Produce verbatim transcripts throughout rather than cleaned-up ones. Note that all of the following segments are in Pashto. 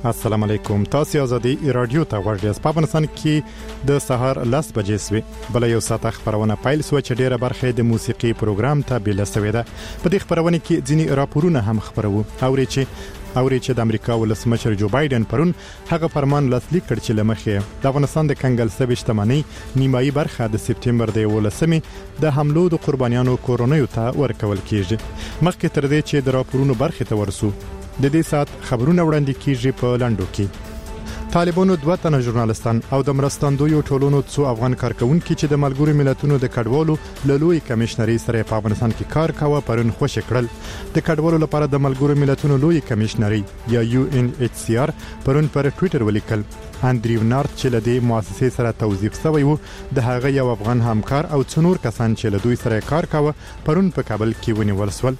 السلام علیکم. تاسو ازادي رادیو ته غوږ په افغانستان کې د سهار لس بجې سوي بل یو ساعت خبرونه پایل سو چې ډیره برخه د موسیقي پروګرام ته بل سوي ده. په دې خبرونه کې ځینی راپورونه هم خبرو اوري چې اوري چې د امریکا ولسمشر جو بایدن پرون هغه فرمان لاسلیک کړ چې لمخې د افغانستان د کنګل سوي شتمنۍ نیمایي برخه د سپتمبر د ولسمې د حملو د قربانیانو کورونیو ته ورکول کیږي. مخکې تر دې چې د راپورونو برخه ته ورسو د دې سات خبرونه وړاندې کیږي. په لاندو کې طالبانو دوه تنه ژورنالستان او د مرستندویو ټولونو څو افغان کارکونکو چې د ملګرو ملتونو د کډوالو لوی کمشنري سره په افغانستان کې کار کاوه پرون خوشی کړل. د کډوالو لپاره د ملګرو ملتونو لوی کمشنري یا یو ان ایچ سی آر پرون پر ټوئیټر ولیکل اندریو نارت چې له دې مؤسسې سره توظیف شوی وو د هغه یو افغان همکار او څنور کسان چې له دوی سره کار کاوه پرون په کابل کې ونیول شول.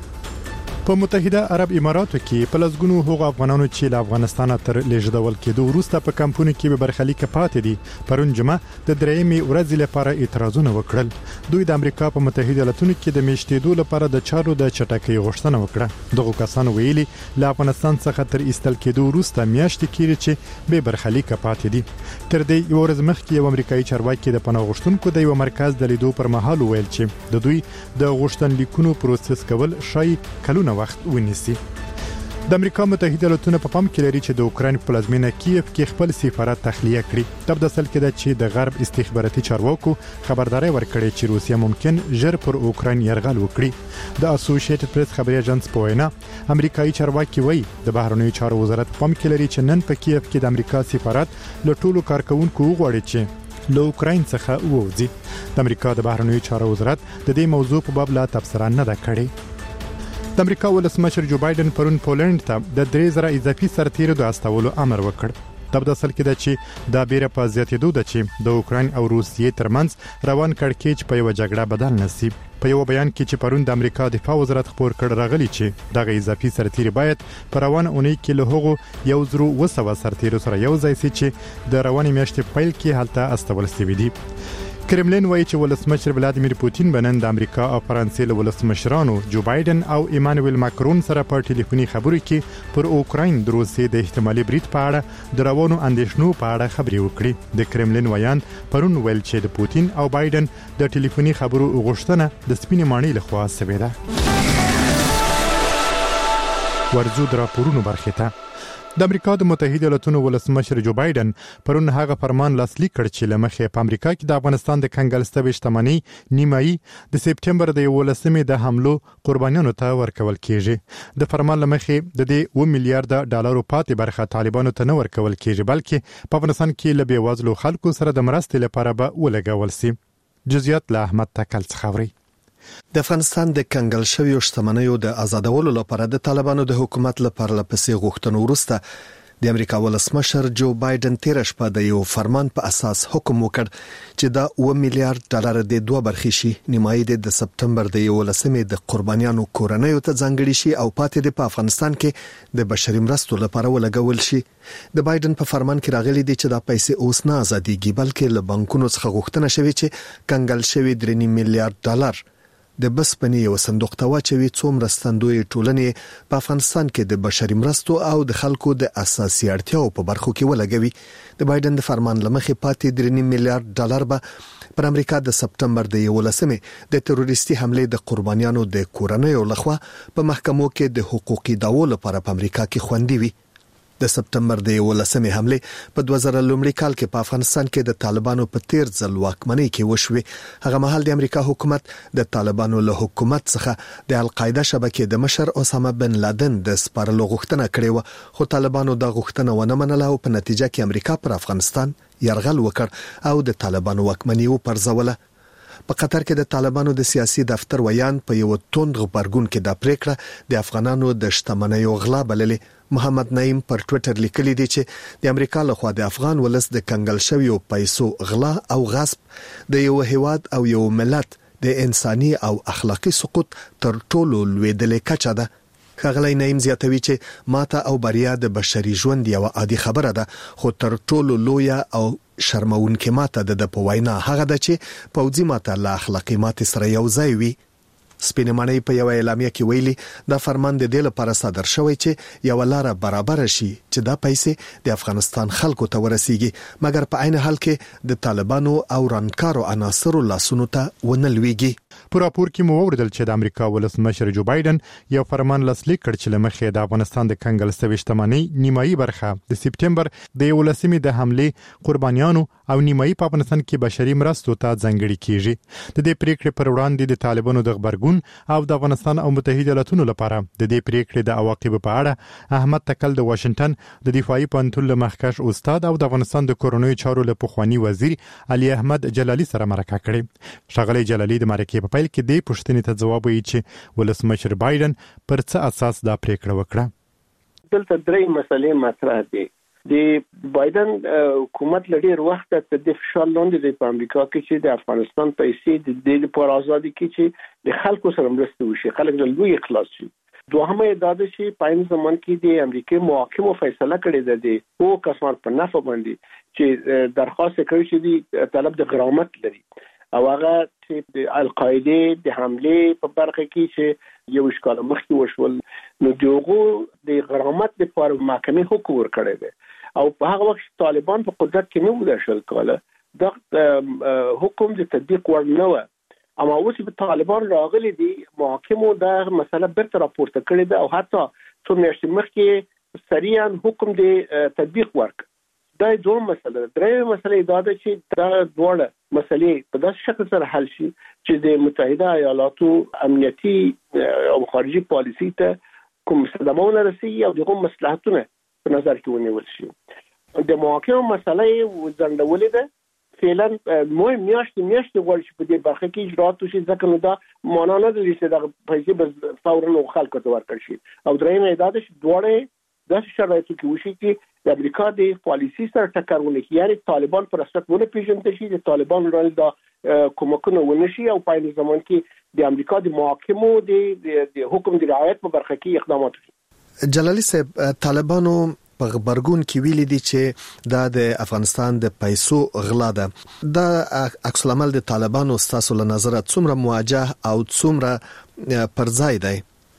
په متحده عرب اماراتو کې په لږونو هغو افغانانو چې له افغانستان تر لیږدول کېدو وروسته په کمپونو کې به برخلیک پاتې دي پرون جمعه د درېیمې ورځې لپاره اعتراضونه وکړل. دوی د امریکا په متحده ایالاتونو کې د میشتېدو لپاره د چارو د چټکۍ غوښتنه وکړه. دغه کسان ویلي له افغانستان څخه تر ایستل کېدو وروسته میاشتې کېږي چې به برخلیک پاتې دي. تر دې یو ورځ مخکې یو امریکایي چارواکي د پناه غوښتونکو د یو مرکز د لیدو پر مهال ویل چې د دوی د غوښتنلیکونو پروسس کول شای کلونه وخت ونیسي. د امریکا متحده ایالاتونو په پام کې لري چې د اوکراین په پلازمینه کیف کې خپل سفارت تخلیه کړي. تب د اصل کې د چې د غرب استخباراتي چارواکو خبرداري ورکړي چې روسیا ممکن ژر پر اوکراین يرغل وکړي. د اسوسییټډ پریس خبري اژانس په وینا امریکایي چارواکي وایي د بهرنیو چارو وزارت په پام کې لري چې نن په کیف کې د امریکا سفارت له ټولو کارکونکو وغواړي چې له اوکراین څخه ووځي. د امریکا د بهرنیو چارو وزارت د دې موضوع په باب لا تبصره نه ده کړې. د امریکا ولسمشر جو بایدن پرون پولند ته د درې زره اضافي سرتیرو د استولو امر وکړ. د اصل کې د چې د بیره په زیاتېدو د چې د اوکراین او روسیې ترمنځ روان کړکېچ په یو جګړه بدل نسی. په یو بیان کې چې پرون د امریکا دفاع وزارت خبر کړ راغلی چې دغه اضافي سرتیري باید په روان اونۍ کې له هغو یو زرو وسوه سرتیرو سره یو ځای شي چې د روانې میاشتې پیل کې هلته استول شوی دی. کرملین وایي چې ولسمشر ولادیمیر پوتین بنن د امریکا او فرانسې له ولسمشرانو جو بایدن او ایمانوئل ماکرون سره په ټلیفوني خبرو کې پر اوکراین د روسیې د احتمالي برید په اړه د روانو اندېښنو په اړه خبرې وکړي. د کرملین ویان پرون ویل چې د پوتین او بایدن د ټلیفوني خبرو غوښتنه د سپینې ماڼۍ لخوا شوې ده. ورزو د راپورونو برخه ته د امریکا د متحده ایالاتونو ولسمشر جو بایدن پرون هغه فرمان لاسلیک کړ چې لمخې په امریکا کې د افغانستان د کنګل سوي شتمنۍ نیمایي د سپتمبر د ولسمې د حملو قربانیانو ته ورکول کیږي. د فرمان لمخې د دې و میلیارډ ډالرو پاتې برخه طالبانو ته نه ورکول کیږي بلکې په افغانستان کې له بیوزلو خلکو سره د مرستې لپاره به ولګول شي. جزئیات له احمد تکل څخه. د افغانستان د کنګل شوی شتمنیو د آزادولو لپاره د طالبانو د حکومت لپاره لپسې غوښتنو وروسته د امریکا ولسمشر جو بایدن تیر شپه د یو فرمان په اساس حکم وکړ چې دا و میلیارډ ډالر د دوه برخې شي نیمایي د سپتمبر د ولسمې د قربانیانو کورنیو ته ځانګړي شي او پاتې د په افغانستان کې د بشري مرستو لپاره ولګول شي. د بایدن په فرمان کې راغلي دي چې دا پیسې اوس نه آزادېږي بلکې له بانکونو څخه غوښتنه شوې چې کنګل شوی درې میلیارډ ډالر د بسپنې یو صندوق ته واچوي څو مرستندوی ټولنې په افغانستان کې د بشري مرستو او د خلکو د اساسي اړتیاو په برخو کې ولګوي. د بایدن د فرمان لمخې پاتې درې میلیارډ ډالر به پر امریکا د سپتمبر د یولسمې د تروریستي حملې د قربانیانو د کورنیو لخوا په محکمو کې د حقوقي دعوو لپاره په امریکا کې خوندي وي. د سپتمبر د یولسمې حمله په دوه زره لومړي کال کې په افغانستان کې د طالبانو په تیر ځل واکمنۍ کې وشوه. هغه مهال د امریکا حکومت د طالبانو له حکومت څخه د القاعده شبکې د مشر اسامه بن لادن د سپارلو غوښتنه کړې و خو طالبانو دا غوښتنه ونه منله او په نتیجه کې امریکا پر افغانستان يرغل وکړ او د طالبانو واکمنۍ وپرځوله. په قطر کې د طالبانو د سیاسي دفتر ویان په یو توند غبرګون کې د پریکړه د افغانانو د شتمنیو غلا بللې. محمد نعیم پر ټوئیټر لیکلی دی چې د امریکا لخوا د افغان ولس د کنګل شویو پیسو غلا او غصب د یو هیواد او یو ملت د انساني او اخلاقی سقوط تر ټولو لوړ کچه ده. ښاغلی نعیم زیاتوي چې ماته او بریا د بشري ژوند یو عادي خبره ده خو تر ټولو لوی او شرمونکې ماته د په وینا هغه ده چې پوځي ماته له اخلاقی ماته سره یو ځای وي. سپینمنۍ په یو اعلامیه کې ویلي دا فرمان د دې لپاره صادر شوی چې یو لار برابر شي چې دا پیسې د افغانستان خلکو ته ورسیږي، مګر په عین حال کې د طالبانو او رانکارو عناصرو لاسونو ته ونه لويږي. په راپور کې مو وردل چې د امریکا ولسمشر جو بایدن یو فرمان لاسلیک کړ چې لمخې د افغانستان د کنګل سوي شتمنۍ نیمایي برخه د سپټمبر د یولسمې د حمله قربانیانو او نیمایي په افغانستان کې بشري مرستو ته ځانګړي کیږي. د دې پریکړې پر وړاندې د طالبانو د خبرګون او د افغانستان او متحده ایالاتونو لپاره د دې پریکړې د عواقبو په اړه احمد تکل د واشنگټن د دفاعي پوهنتون له مخکښ استاد او د افغانستان د کورونوي چارو له پخوانی وزیر علي احمد جلالي سره مرکه کړې. شغله جلالي د مرکې په پیل کې د پښتنې ته جواب ویل چې ولسمشر بایدن پر څه اساس دا پریکړه وکړه. دلته درې مسلې مطرح دي. د بایدن حکومت لډیر وخت ته د فشار لاندې د امریکا کې چې د افغانستان پیسې د دې لپاره ازادي کې چې د خلکو سره مرسته وشي، خلک له لوی اخلاص شي. دوهمه دا ده چې په عین زمان کې د امریکای محاکمو فیصله کړې ده د او کسان په نفع باندې چې درخواست کوي چې د طلب د غرامت لري او هغه چې د القاعده د حمله په برخه کې چې یو اشکال مخکې وشول نو دغه د غرامت لپاره محکمې حکم ورکړی دی او په هغه وخت طالبان په قدرت کې نه و شل کاله د حکم د تطبیق ور نه و. اما اوس په طالبان راغلي دي محاکمو دا مسله برته راپورته کړې ده او حتی څو میاشتې مخکې سریعا حکم د تطبیق ورک. دا دوه مسله. درې مسله دا ده چې دا دوه مسلې په داسې شکل سره حل شي چې د متحده ایالاتو امنیتي او خارجي پالیسي ته کوم صدمونه رسیږي او دغه مصلحتونه په نظر کې ونیول شي. د محاکمو مسله وځنډولې ده فعلا مهم میاشتې میاشتې غواړي چې په دې برخه کې اجرات وشي، ځکه نو دا معنا نه لري چې د پیسې بس فورا خلکو ته ورکړل شي. او درېمه دا ده چې دواړه داسې شرایطو کې وشي چې د امریکا د پالیسي سره ټکر ونه کړي، یعنی طالبان پر اساس ونه پیژندل شي، د طالبان رول دا کومکونه ونه شي او په عین زمان کې د امریکا د محاکمو د حکم د رعایت په برخه کې اقدامات وشي. جلالي صاحب، طالبانو په خبرګون کې ویلي دي چې دا د افغانستان د پیسو غلا ده. دا عکس العمل د طالبانو ستاسو له نظره څومره مواجه او څومره پر ځای دی؟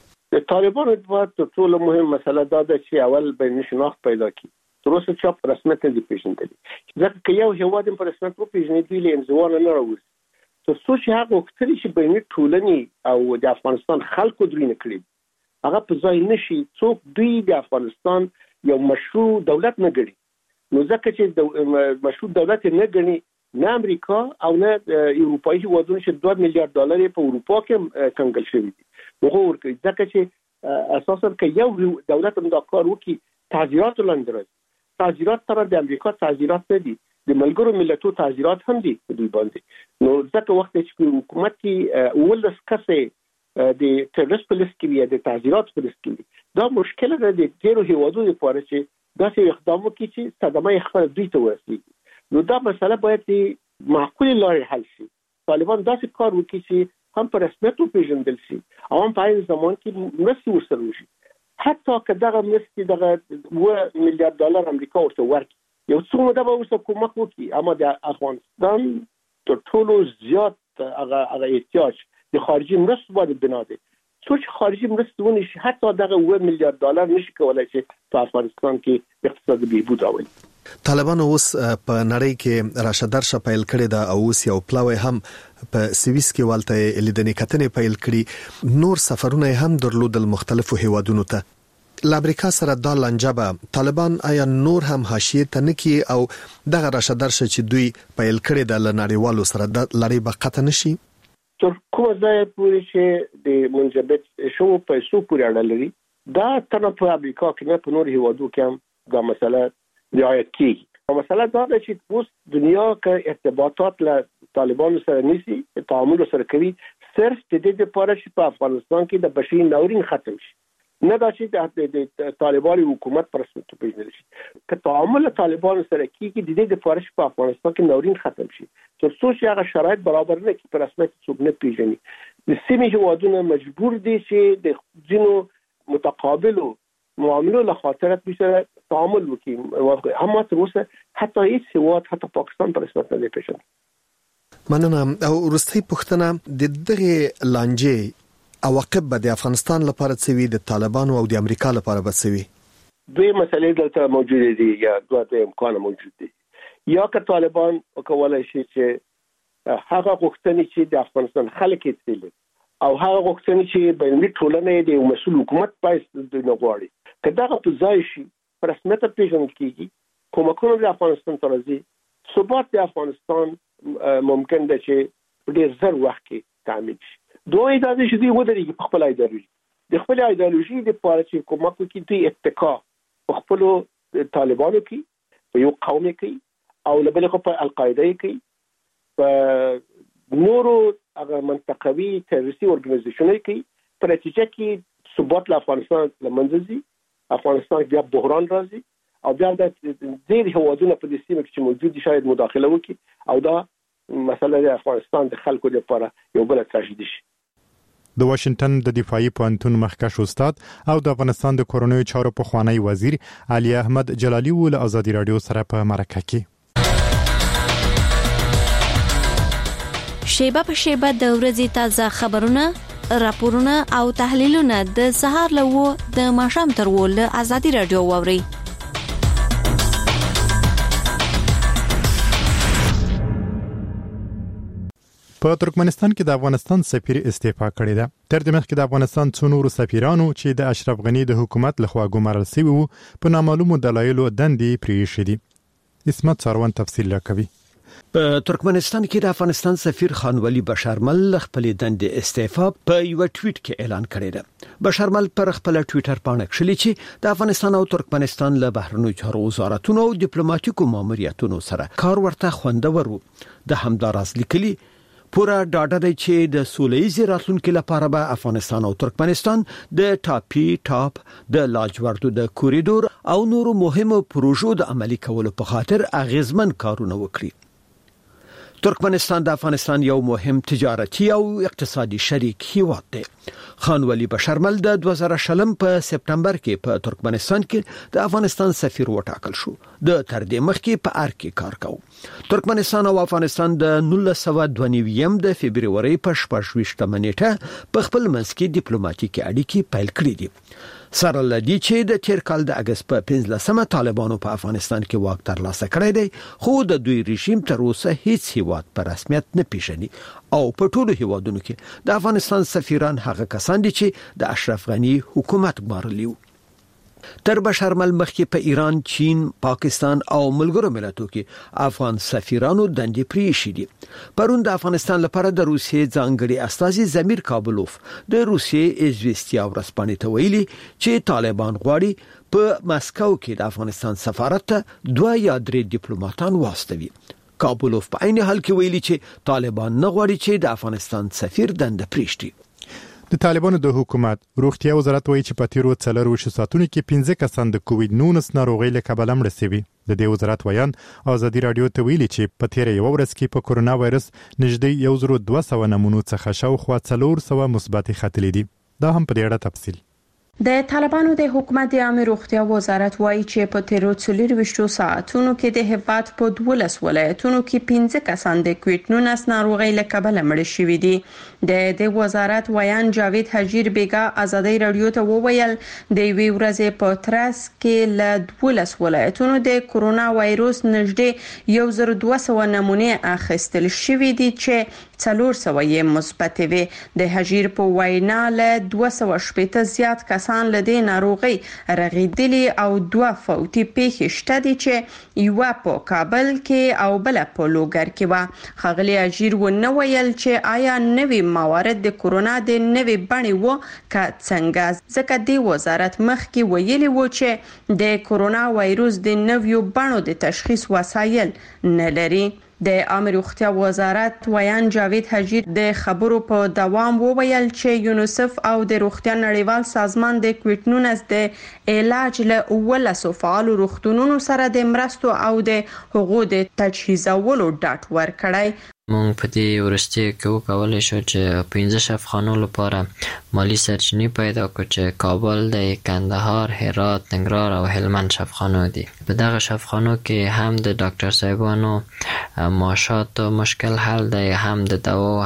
د طالبانو د ټولو مهم مسله دا ده چې اول بین شناخت پیدا کړي. تر اوسه چا په رسمیت نه پیژندل. ځکه که یو هیواد په رسمیت وپیژني دوی له انزوا نه راوځي. تر څو چې هغه وکړي چې بین ټولنې او د افغانستان خلکو دوی نه کړي هغه په ځای نشي، څوک دوی د افغانستان یو مشروع دولت نه ګڼي. نو ځکه چې مشروع دولت نه ګڼي، نه امریکا او نه اروپایي هیوادونه چې دوه میلیارډ ډالر په اروپا کې کنګل شوی دي هغه ورکوي، ځکه چې اساسا که یو دولت هم دا کار وکړي تعزیرات لاندې راځي. تعزیرات سره د امریکا تعزیرات نه دي، د ملګرو ملتونو تعزیرات هم دي په دوی باندې. نو ځکه وخت چې حکومت کې ولس کسې د ټیرریست په لیست کې د تعزیرات په لیست کې دا مشکل ده د ډیرو هیوادونو لپاره چې داسې اقدام وکړي چې صدمه خپل دوی ته ورسیږي. نو دا مسله باید د معقول لارې حل شي. طالبان داسې کار وکړي چې هم په رسمیت وپیژندل شي او هم په عین زمان کې مرستې ورسره وشي. حتی که دغه مرستې دغه اوه میلیارډ ډالر امریکا ورته ورکړي، یو څو موده به ورسره کومک وکړي، اما د افغانستان تر ټولو زیات هغه هغه احتیاج د خارجي مرستو باندې بنا دی. څو چې خارجي مرستې ونه شي حتی دغه اوه میلیارډ ډالر نشي کولای چې په افغانستان کې اقتصادي بهبود راولي. طالبانو اوس په نړۍ کې راشدرشه پیل کړې ده او اوس یو پلاوی هم په سویس کې والته لیدنې کتنې پیل کړي. نور سفرونه هم درلودل مختلفو هیوادونو ته. ل امریکا سره دا لنجبه طالبان آیا نور هم حاشیه ته نکی او دغه راشدرشه چې دوی پیل کړې ده ل نړیوالو سره د لړۍ به قطع نشي؟ تر کومه ځای پورې چې د منجمد شوو پیسو پورې اړه لري، دا تنه په امریکا کې نه په نور هیوادو کې هم دا مسله رعایت کیږي. او مسله دا ده چې اوس دنیا کې ارتباطات له طالبانو سره نیسي، تعامل سره کوي صرف د دې لپاره چې په افغانستان کې د بشري ناورین ختم شي، نه دا چې د طالبانو حکومت پر رسمیت پیژندل شي. که تعامل طالبانو سره کیږي د دې لپاره چې په افغانستان کې ناورین ختم شي، تر څو چې هغه شرایط برابر نه کړي پر رسمیت څوک نه پیژني. د سیمې هیوادونه مجبور دي چې د ځینو متقابلو معاملو له خاطر سره تعامل وکړي. هم تر اوسه حتی هیڅ هیواد حتی پاکستان پر رسمیت نه پیژني. مننه. او وروستۍ پوښتنه، د دغه لانجې عواقب به د افغانستان لپاره څه وي، د طالبانو او د امریکا لپاره به څه وي؟ دوی مسلې دلته موجود دي یا دوه امکان موجود دي. یا که طالبان وکولای شي چې هغه غوښتنې چې د افغانستان خلک یې تلي او هغه غوښتنې چې بین‌المللي ټولنه د مسؤل حکومت پایس د نغواړي که دغه په ځای شي پر رسمیت پیژندل کیږي، کومکونه د افغانستان ته راځي، ثبات د افغانستان ممکن ده چې په ډیر زر وخت کې تامین شي. دوی دا چې دوی ودرېږي په خپل ایدئولوژي د خپل ایدئولوژي د پاره چې کومک وکړي دوی اتکا په خپل طالبانو کې په یو قوم کې او لبل خو په القاعده کې په نورو هغه منطقوي تروریستي اورګنایزیشنونو کې په نتیجه کې ثبات له افغانستان لمنځه ځي، افغانستان بیا بحران راځي او بیا د ډېر هوادونو په دې سیمه کې چې موجود دي شاید مداخله وکړي او دا مسله د افغانستان د خلکو لپاره یو بل تراژیدي شي. د واشنگټن د دفاعي پوهنتون مخکښ استاد او د افغانستان د کورونیو چارو پخوانی وزیر علي احمد جلالي ول ازادي رادیو سره په مرکه کې شیبه په شیبه د ورځې تازه خبرونه، راپورونه او تحلیلونه د سهار له د ماښام تر ول ازادي رادیو ووري. په ترکمنستان کې د افغانستان سفیر استعفا کړی ده. تر دې مخکې د افغانستان څو نورو سفیرانو چې د اشرف غنی د حکومت لخوا ګمارل شوي وو په نامعلومو دلایلو دندې پریښې دي. اسمت څاروان تفصیل راکوي. په ترکمنستان کې د افغانستان سفیر خان ولی بشرمل خپل دندې استعفا په یو ټویټ کې اعلان کړی ده. بشرمل پر خپل ټویټر باندې کړی چې د افغانستان او ترکمنستان له بهرنیو چارو وزارتونو او ډیپلوماټیکو ماموریتونو سره کار ورته خوندور وو. د همداراز لیکلي پورا ډاډه دی چې د سوله‌ییز راتلونکو لپاره به افغانستان او ترکمنستان د ټاپي ټاپ د لاجوردو د کوریډور او نورو مهمو پروژو د عملي کولو په خاطر اغیزمن کارونه وکړي. ترکمنستان د افغانستان یو مهم تجارتي او اقتصادي شریک هیواد دی. خان ولی بشرمل د دوه زره شلم په سپتمبر کې په ترکمنستان کې د افغانستان سفیر وټاکل شو. د تر دې مخکې په ار کې کار کاوه. ترکمنستان او افغانستان د نولس سوه دوه نوي د فبرवरी په شپږ ویشتمه نیټه په خپل منځ کې ډیپلوماټیکي اړیکې پیل کړې دي. سره لدی چې د تیر کال د اگست په پنځلسمه طالبانو په افغانستان کې واک ترلاسه کړی دی، خو د دوی رژیم تر اوسه هیڅ هیواد په رسمیت نه پیژني او په ټولو هیوادونو کې د افغانستان سفیران هغه کسان دي چې د اشرف غنی حکومت ګمارلی وو. تر بشرمل مخکې په ایران، چین، پاکستان او ملګرو ملتونو کې افغان سفیرانو دندې پریښې دي. پرون د افغانستان لپاره د روسیې ځانګړي استازي زمیر کابلوف د روسیې ایزویستیا ورځپاڼې ته ویلي چې طالبان غواړي په مسکو کې د افغانستان سفارت ته دوه یا درې ډیپلوماټان واستوي. کابلوف په عین حال کې ویلي چې طالبان نه غواړي چې د افغانستان سفیر دنده پریږدي. د طالبانو د حکومت روغتیا وزارت وایي چې په تیرو څلورو ساعتونو کې پنځه کسان د کووډ نولس ناروغۍ له کبله مړه شوي. د دې وزارت ویان ازادي رادیو ته ویلي چې په تیره یو ورځ کې په کورونا وایرس نږدې یو زر دوه سوه نمونو څخه شاوخوا څلور سوه مثبت ختلې دي. دا هم په دې اړه تفصیل. د طالبانو د حکومت د عامه روغتیا وزارت وایي چې په تیرو څلورویشتو ساعتونو کې د هیواد په دولس ولایتونو کې پنځه کسان د کووډ نولس ناروغۍ له کبله مړه شوي دي. د دې وزارت ویان جاوید حجیر بیگا ازادي رادیو ته وویل د وی ورځې په ترڅ کې له دولس ولایتونو د کورونا وایروس نږدې یو زر دوه سوه نمونې اخیستل شوي دي چې څلور سوه یې مثبت وي. د حجیر په وینا له دوه سوه شپږ زیات کسان له دې ناروغي رغیدلي او دوه فوتي پیښې شته دي چې یو په کابل کې او بل په لوګر کې و. خغلی حجیر و نو ویل چې آیا نوې موارد د کورونا د نوې بڼې وو که څنګه، ځکه د وزارت مخکې ویلي وو چې د کورونا وایروس د نویو بڼو د تشخیص وسایل نه لري. د عامه روغتیا وزارت ویان جاوید حجیر د خبرو په دوام وویل چې یونیسف او د روغتیا نړیوال سازمان د کووډ نولس د علاج له ولسو فعالو روغتونونو سره د مرستو او د حقوقو د تجهیزولو ډاټ ورکړی. مونږ په دې ورستي کې وکولای شو چې پنځه شفاخانو لپاره مالی سرچینې پیدا کړو چې کابل د کندهار، هرات، ننګرهار او هلمند شفاخانو دي. په دغه شفاخانو کې هم د ډاکټر صاحبانو معاشات مشکل حل دی، هم د دوا